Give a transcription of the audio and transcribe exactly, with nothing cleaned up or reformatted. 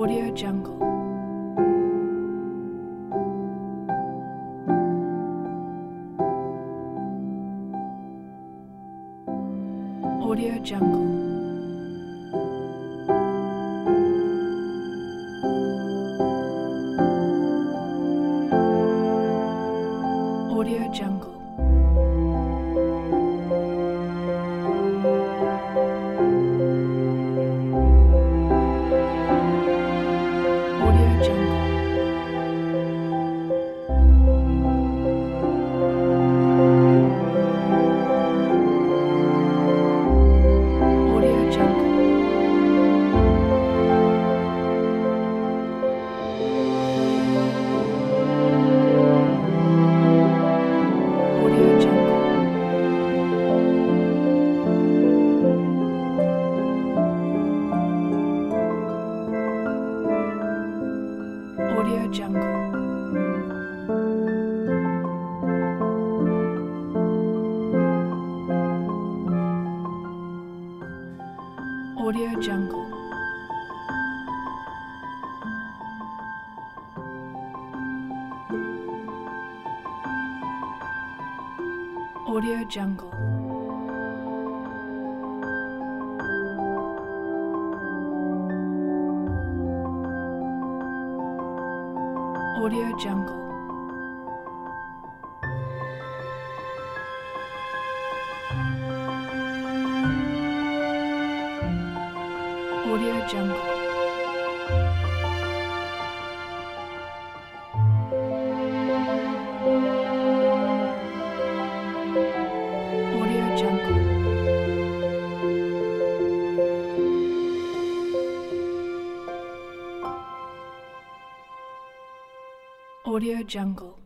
Audio Jungle. Audio Jungle. Audio Jungle. Audio Jungle. Audio Jungle. Audio Jungle. Audio Jungle. Audio Jungle. Audio Jungle. Audio Jungle. Audio Jungle. Audio Jungle. Audio Jungle.